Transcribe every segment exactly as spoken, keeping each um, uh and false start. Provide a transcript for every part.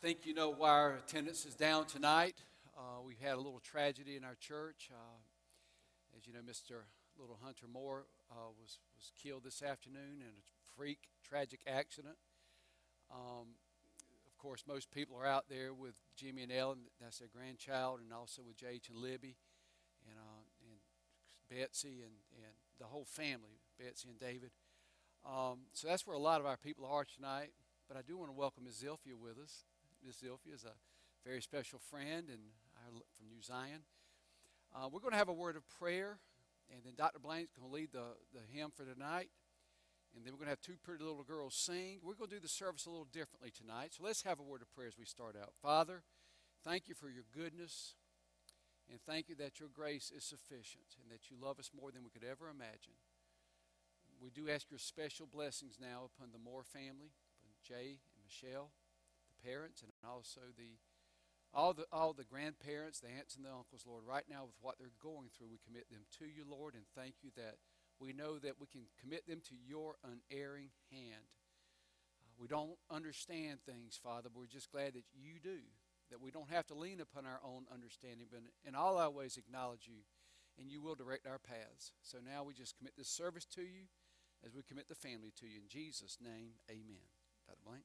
think you know why our attendance is down tonight. Uh, we've had a little tragedy in our church. Uh, as you know, Mister Little Hunter Moore uh, was was killed this afternoon in a freak, tragic accident. Um, of course, most people are out there with Jimmy and Ellen. That's their grandchild, and also with J H and Libby, and uh, and Betsy and and the whole family, Betsy and David. Um, so that's where a lot of our people are tonight. But I do want to welcome Miz Zilphia with us. Miz Zilphia is a very special friend and our, from New Zion. Uh, we're going to have a word of prayer, and then Doctor Blaine's going to lead the, the hymn for tonight. And then we're going to have two pretty little girls sing. We're going to do the service a little differently tonight. So let's have a word of prayer as we start out. Father, thank you for your goodness, and thank you that your grace is sufficient and that you love us more than we could ever imagine. We do ask your special blessings now upon the Moore family, upon Jay and Michelle, the parents, and also the all the all the grandparents, the aunts and the uncles, Lord. Right now with what they're going through, we commit them to you, Lord, and thank you that we know that we can commit them to your unerring hand. Uh, we don't understand things, Father, but we're just glad that you do, that we don't have to lean upon our own understanding, but in all our ways acknowledge you, and you will direct our paths. So now we just commit this service to you as we commit the family to you. In Jesus' name, amen. Doctor Blaine?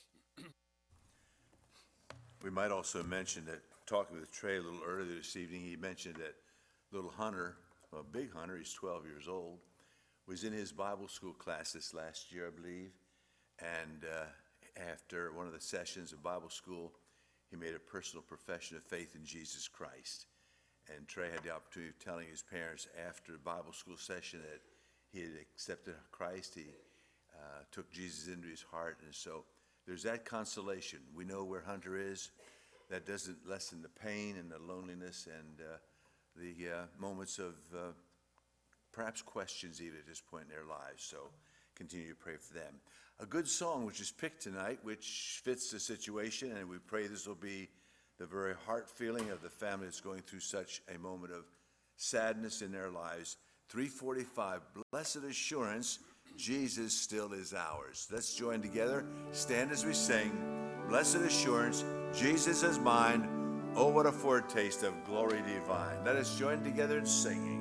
We might also mention that, talking with Trey a little earlier this evening, he mentioned that little Hunter, well, big Hunter, he's twelve years old, was in his Bible school class this last year, I believe. And uh, after one of the sessions of Bible school, he made a personal profession of faith in Jesus Christ. And Trey had the opportunity of telling his parents after the Bible school session that he had accepted Christ. He uh, took Jesus into his heart. And so there's that consolation. We know where Hunter is. That doesn't lessen the pain and the loneliness and uh, the uh, moments of uh, perhaps questions even at this point in their lives. So continue to pray for them. A good song which is picked tonight, which fits the situation, and we pray this will be the very heart feeling of the family that's going through such a moment of sadness in their lives. three forty-five, Blessed Assurance, Jesus still is ours. Let's join together. Stand as we sing. Blessed Assurance, Jesus is mine. Oh, what a foretaste of glory divine. Let us join together in singing.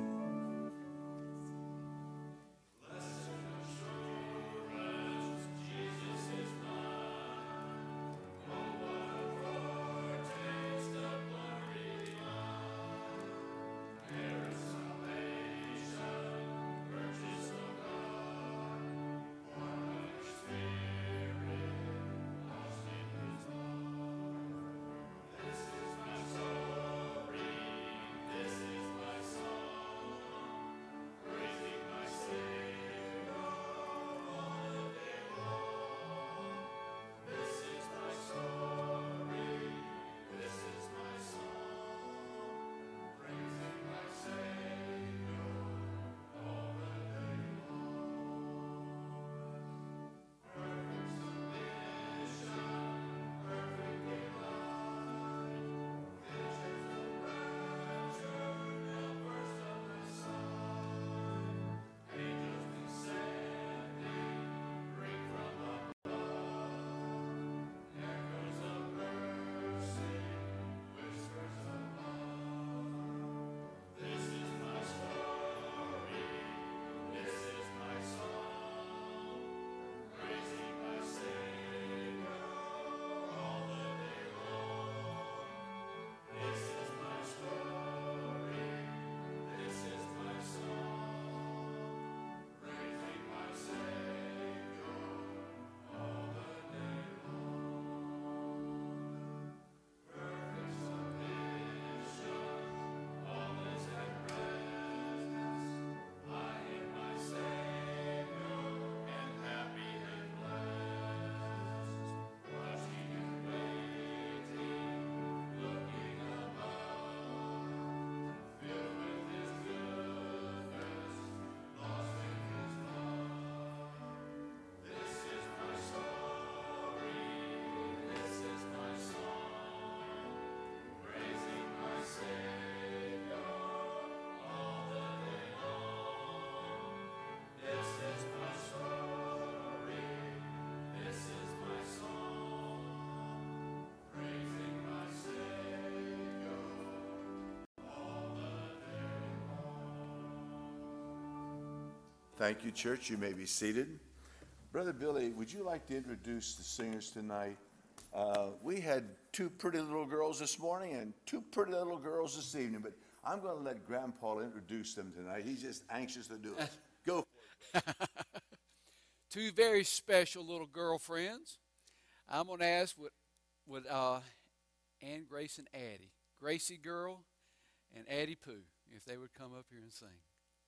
Thank you, church. You may be seated. Brother Billy, would you like to introduce the singers tonight? Uh, we had two pretty little girls this morning and two pretty little girls this evening, but I'm going to let Grandpa introduce them tonight. He's just anxious to do it. Go for it. Two very special little girlfriends. I'm going to ask would, would uh, Ann, Grace, and Addie, Gracie Girl and Addie Pooh, if they would come up here and sing.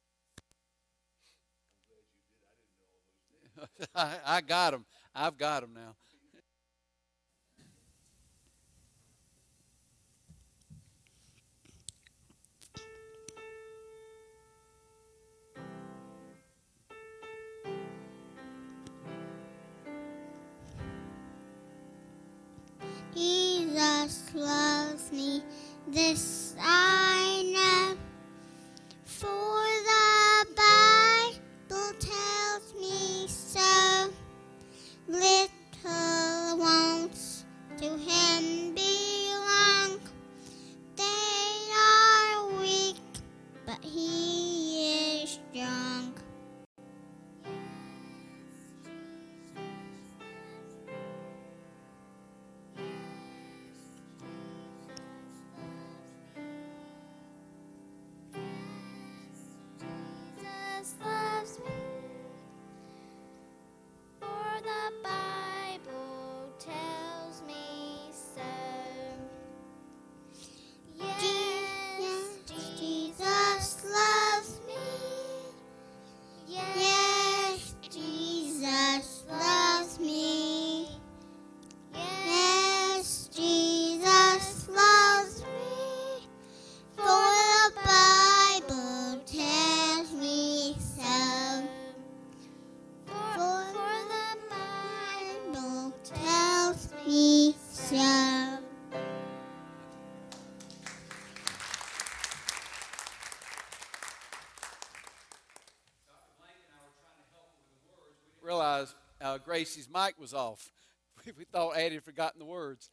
I, I got them. I've got them now. Jesus loves me, this I know, for the Bible tells me so. Little ones to him belong. They are weak, but he is strong. Jesus loves me, for the Bible tells me so. Yes, Jesus loves me. Yes, Jesus loves me. Yes, Jesus loves me. For the Bible tells me so. For, for the Bible tells me so. Realized uh, Gracie's mic was off. We thought Addie had forgotten the words.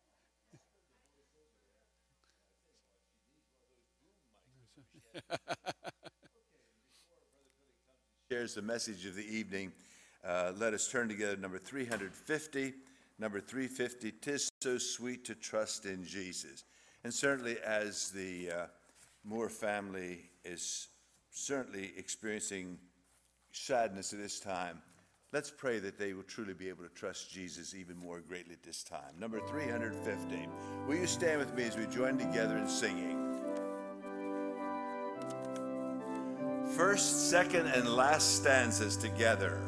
Shares the message of the evening. Uh, let us turn together number three hundred fifty. Number three fifty, "'Tis so sweet to trust in Jesus." And certainly as the uh, Moore family is certainly experiencing sadness at this time, let's pray that they will truly be able to trust Jesus even more greatly at this time. Number three hundred fifty. Will you stand with me as we join together in singing? First, second, and last stanzas together.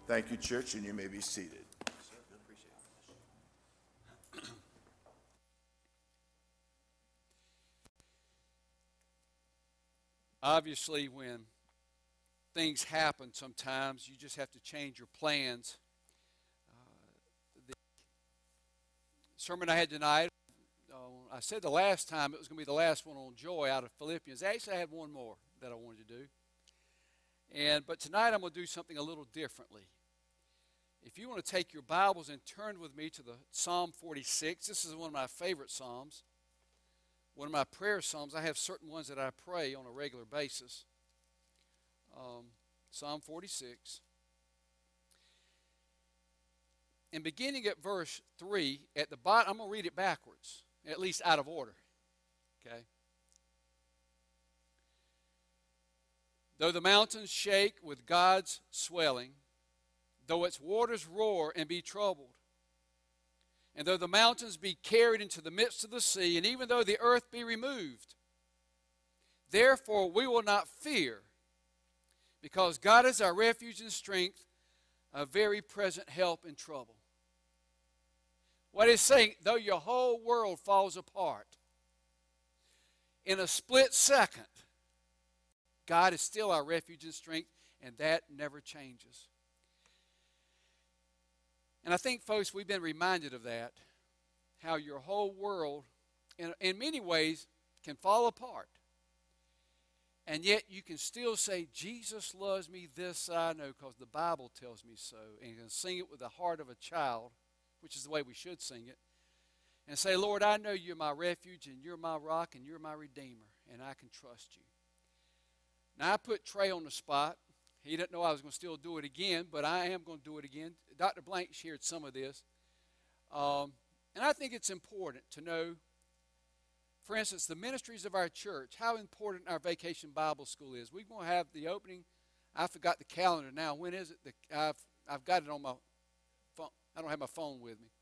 Thank you, church, and you may be seated. Obviously, when things happen sometimes, you just have to change your plans. Uh, the sermon I had tonight, uh, I said the last time it was going to be the last one on joy out of Philippians. Actually, I had one more that I wanted to do. And but tonight I'm going to do something a little differently. If you want to take your Bibles and turn with me to the Psalm forty-six, this is one of my favorite Psalms. One of my prayer Psalms. I have certain ones that I pray on a regular basis. Um, Psalm forty-six. And beginning at verse three, at the bottom, I'm going to read it backwards, at least out of order. Okay? Though the mountains shake with God's swelling, though its waters roar and be troubled, and though the mountains be carried into the midst of the sea, and even though the earth be removed, therefore we will not fear, because God is our refuge and strength, a very present help in trouble. What it's saying, though your whole world falls apart, in a split second, God is still our refuge and strength, and that never changes. And I think, folks, we've been reminded of that, how your whole world, in, in many ways, can fall apart. And yet you can still say, Jesus loves me, this I know, because the Bible tells me so. And you can sing it with the heart of a child, which is the way we should sing it. And say, Lord, I know you're my refuge, and you're my rock, and you're my redeemer, and I can trust you. Now, I put Trey on the spot. He didn't know I was going to still do it again, but I am going to do it again. Doctor Blank shared some of this. Um, and I think it's important to know, for instance, the ministries of our church, how important our Vacation Bible School is. We're going to have the opening. I forgot the calendar now. When is it? The, I've, I've got it on my phone. I don't have my phone with me.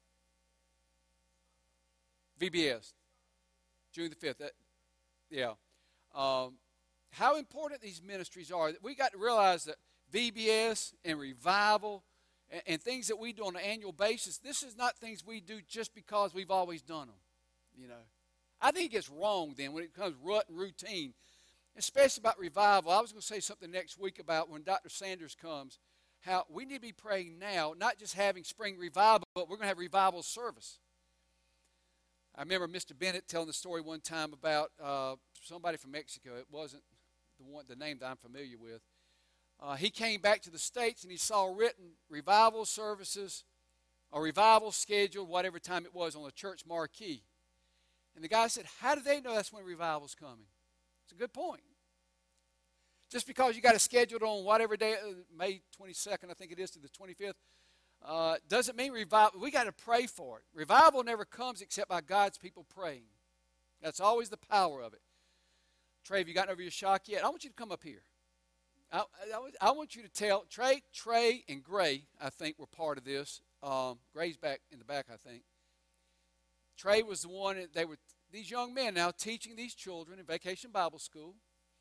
V B S, June the fifth. That, yeah. Um, how important these ministries are. We got to realize that V B S and revival and, and things that we do on an annual basis, this is not things we do just because we've always done them. You know, I think it's wrong then when it becomes rut and routine, especially about revival. I was going to say something next week about when Doctor Sanders comes, how we need to be praying now, not just having spring revival, but we're going to have revival service. I remember Mister Bennett telling the story one time about uh, somebody from Mexico. It wasn't the one, the name that I'm familiar with. Uh, he came back to the States and he saw written revival services, a revival schedule, whatever time it was, on the church marquee. And the guy said, how do they know that's when revival's coming? It's a good point. Just because you got it scheduled on whatever day, uh, May twenty-second, I think it is, to the twenty-fifth, uh, doesn't mean revival. We got to pray for it. Revival never comes except by God's people praying. That's always the power of it. Trey, have you gotten over your shock yet? I want you to come up here. I, I, I want you to tell, Trey, Trey and Gray, I think, were part of this. Um, Gray's back in the back, I think. Trey was the one, that they were, these young men now teaching these children in Vacation Bible School.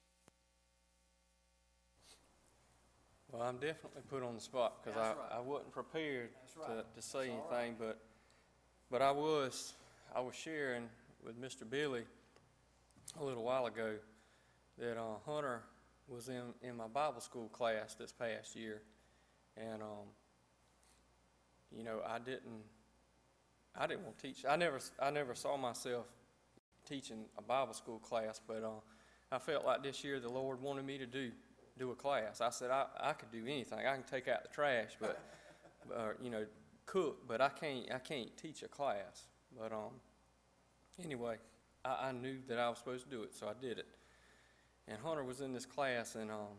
Well, I'm definitely put on the spot because I, right. I wasn't prepared right. to, to say That's all anything, but but I was I was sharing with Mister Billy a little while ago that uh, Hunter was in, in my Bible school class this past year, and um, you know I didn't I didn't want to teach. I never I never saw myself teaching a Bible school class, but uh, I felt like this year the Lord wanted me to do. do a class. I said I, I could do anything. I can take out the trash, but uh, you know, cook, but I can't I can't teach a class. But um, anyway, I, I knew that I was supposed to do it, so I did it. And Hunter was in this class, and um,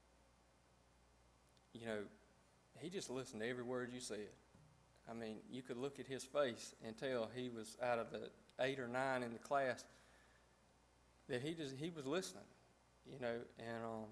you know, he just listened to every word you said. I mean, you could look at his face and tell he was out of the eight or nine in the class that he just he was listening, you know, and um.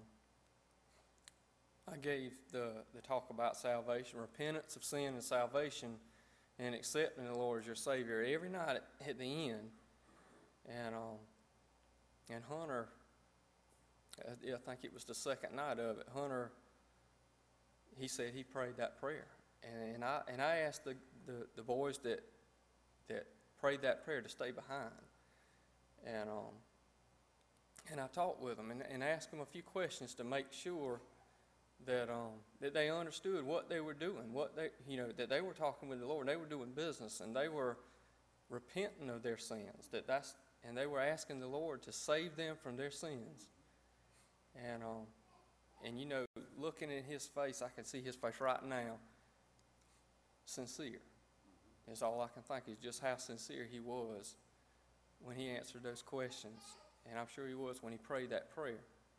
I gave the, the talk about salvation, repentance of sin and salvation, and accepting the Lord as your Savior every night at, at the end. And um, and Hunter, I, I think it was the second night of it, Hunter he said he prayed that prayer. And, and I and I asked the, the, the boys that that prayed that prayer to stay behind. And um and I talked with them and, and asked them a few questions to make sure that um that they understood what they were doing, what they you know, that they were talking with the Lord, they were doing business, and they were repenting of their sins. That that's and they were asking the Lord to save them from their sins. And um and you know, looking in his face, I can see his face right now. Sincere. That's all I can think is just how sincere he was when he answered those questions. And I'm sure he was when he prayed that prayer.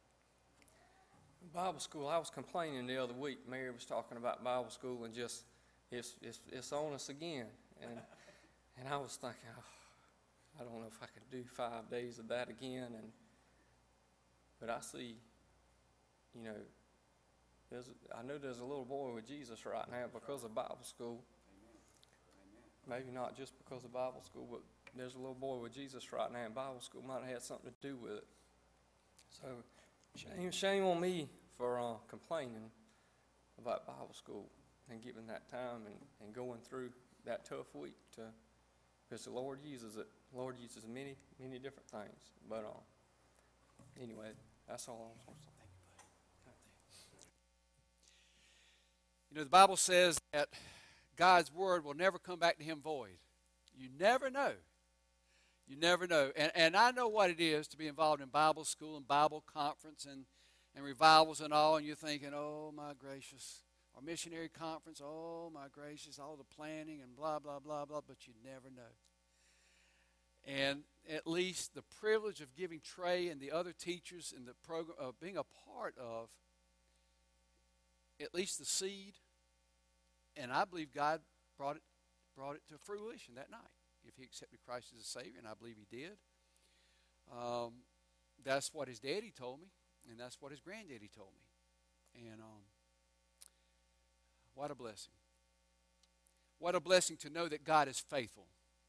Bible school, I was complaining the other week. Mary was talking about Bible school and just, it's, it's, it's on us again. And, and I was thinking, oh, I don't know if I could do five days of that again. And But I see, you know, there's, I know there's a little boy with Jesus right now because of Bible school. Maybe not just because of Bible school, but there's a little boy with Jesus right now, and Bible school might have had something to do with it. So, shame, shame on me for uh, complaining about Bible school and giving that time and, and going through that tough week to, because the Lord uses it. The Lord uses many, many different things. But uh, anyway, that's all I was going to say. You know, the Bible says that God's word will never come back to him void. You never know. You never know. And, and I know what it is to be involved in Bible school and Bible conference and, and revivals and all, and you're thinking, oh, my gracious. Or missionary conference, oh, my gracious, all the planning and blah, blah, blah, blah, but you never know. And at least the privilege of giving Trey and the other teachers in the program, of being a part of at least the seed, and I believe God brought it brought it to fruition that night. If he accepted Christ as a Savior, and I believe he did, um, that's what his daddy told me, and that's what his granddaddy told me. And um, what a blessing. What a blessing to know that God is faithful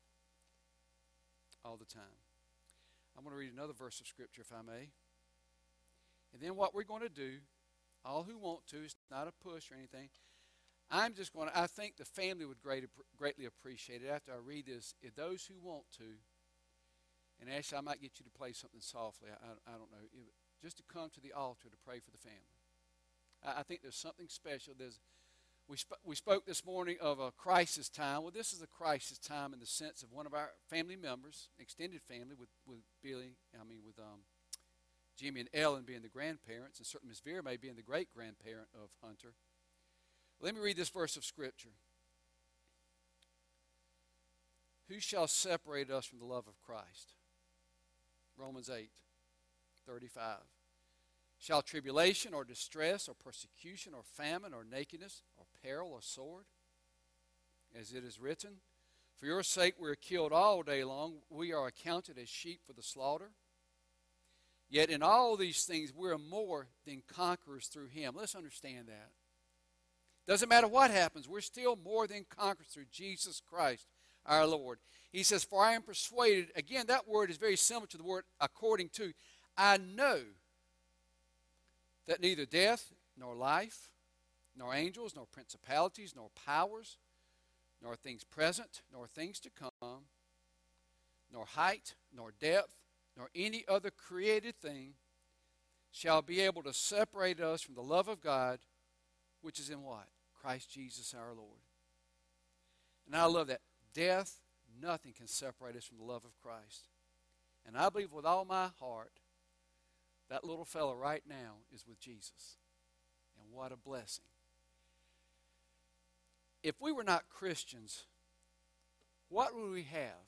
all the time. I'm going to read another verse of Scripture, if I may. And then what we're going to do, all who want to, it's not a push or anything, I'm just going to, I think the family would great, greatly appreciate it after I read this. If those who want to, and Ashley, I might get you to play something softly, I, I, I don't know, if, just to come to the altar to pray for the family. I, I think there's something special. There's, we, sp- we spoke this morning of a crisis time. Well, this is a crisis time in the sense of one of our family members, extended family, with, with Billy, I mean with um, Jimmy and Ellen being the grandparents, and certainly Miss Vera may be the great-grandparent of Hunter. Let me read this verse of Scripture. Who shall separate us from the love of Christ? Romans eight, thirty-five. Shall tribulation or distress or persecution or famine or nakedness or peril or sword? As it is written, for your sake we are killed all day long. We are accounted as sheep for the slaughter. Yet in all these things we are more than conquerors through him. Let's understand that. Doesn't matter what happens, we're still more than conquerors through Jesus Christ, our Lord. He says, for I am persuaded, again, that word is very similar to the word according to. I know that neither death, nor life, nor angels, nor principalities, nor powers, nor things present, nor things to come, nor height, nor depth, nor any other created thing shall be able to separate us from the love of God, which is in what? Christ Jesus our Lord. And I love that. Death, nothing can separate us from the love of Christ. And I believe with all my heart, that little fellow right now is with Jesus. And what a blessing. If we were not Christians, what would we have?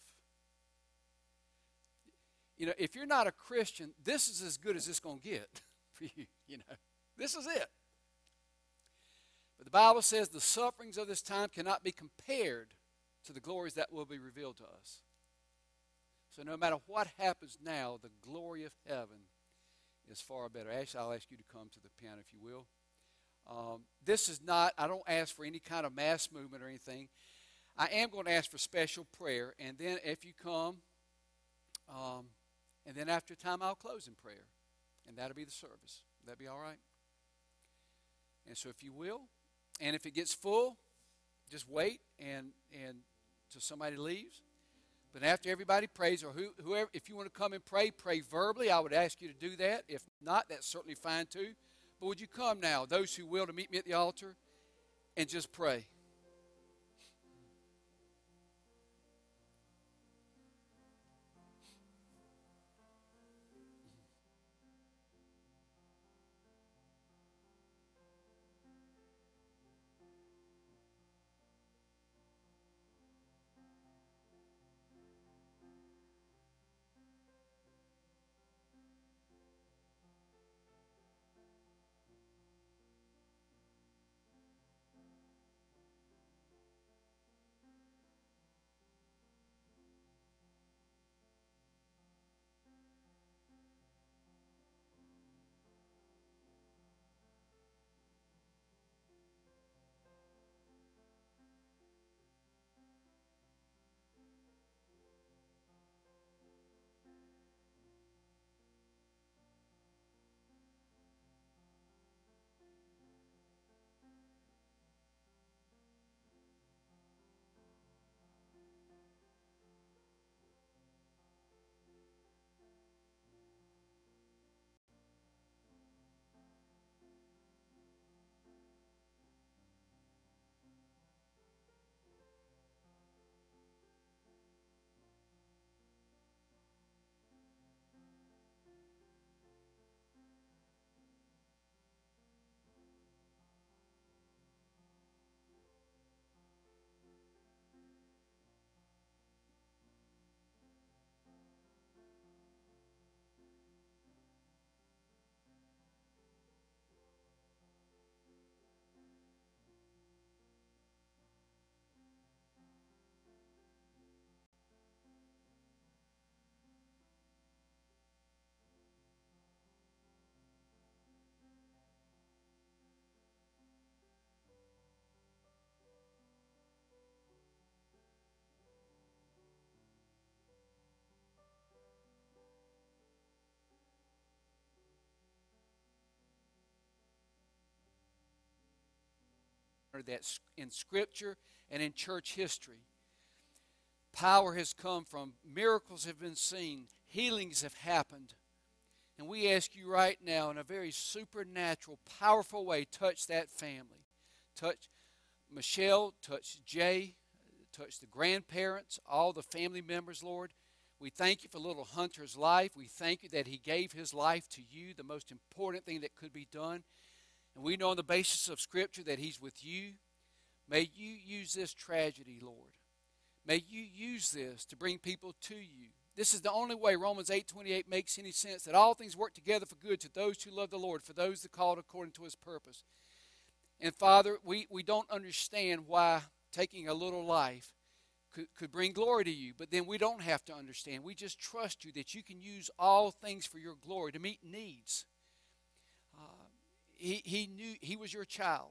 You know, if you're not a Christian, this is as good as it's going to get for you. You know, this is it. But the Bible says the sufferings of this time cannot be compared to the glories that will be revealed to us. So no matter what happens now, the glory of heaven is far better. Ashley, I'll ask you to come to the piano if you will. Um, this is not, I don't ask for any kind of mass movement or anything. I am going to ask for special prayer, and then if you come, um, and then after time I'll close in prayer, and that'll be the service. Would that be all right? And so if you will, And if it gets full, just wait and and till somebody leaves. But after everybody prays, or who, whoever, if you want to come and pray, pray verbally. I would ask you to do that. If not, that's certainly fine too. But would you come now, those who will, to meet me at the altar and just pray? That in Scripture and in church history, power has come from, miracles have been seen, healings have happened. And we ask you right now, in a very supernatural, powerful way, touch that family. Touch Michelle, touch Jay, touch the grandparents, all the family members, Lord. We thank you for little Hunter's life. We thank you that he gave his life to you, the most important thing that could be done. And we know on the basis of Scripture that he's with you. May you use this tragedy, Lord. May you use this to bring people to you. This is the only way Romans eight twenty-eight makes any sense, that all things work together for good to those who love the Lord, for those that are called according to his purpose. And Father, we, we don't understand why taking a little life could, could bring glory to you, but then we don't have to understand. We just trust you that you can use all things for your glory to meet needs. Uh, He, he knew he was your child.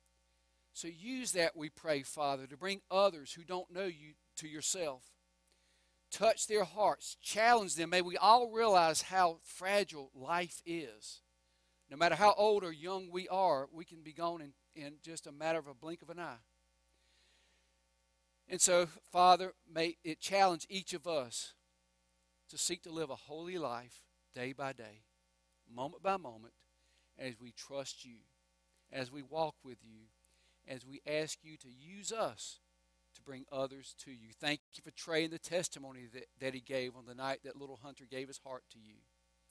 So use that, we pray, Father, to bring others who don't know you to yourself. Touch their hearts. Challenge them. May we all realize how fragile life is. No matter how old or young we are, we can be gone in, in just a matter of a blink of an eye. And so, Father, may it challenge each of us to seek to live a holy life day by day, moment by moment, as we trust you, as we walk with you, as we ask you to use us to bring others to you. Thank you for Trey and the testimony that, that he gave on the night that little Hunter gave his heart to you.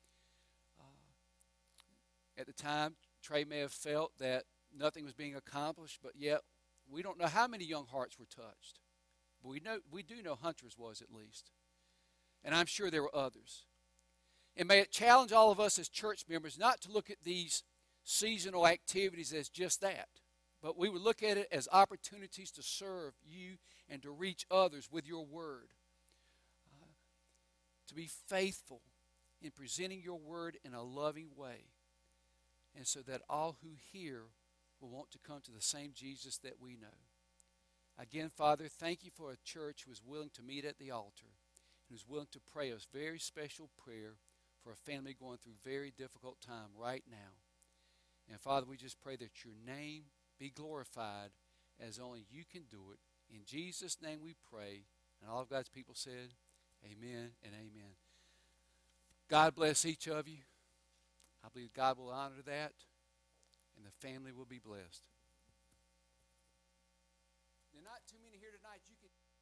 Uh, at the time, Trey may have felt that nothing was being accomplished, but yet we don't know how many young hearts were touched. But we know we do know Hunter's was, at least. And I'm sure there were others. And may it challenge all of us as church members not to look at these seasonal activities as just that, but we would look at it as opportunities to serve you and to reach others with your word. Uh, to be faithful in presenting your word in a loving way, and so that all who hear will want to come to the same Jesus that we know. Again, Father, thank you for a church who is willing to meet at the altar and who's willing to pray a very special prayer for a family going through a very difficult time right now. And Father, we just pray that your name be glorified as only you can do it. In Jesus' name we pray. And all of God's people said, amen and amen. God bless each of you. I believe God will honor that, and the family will be blessed. There are not too many here tonight. You can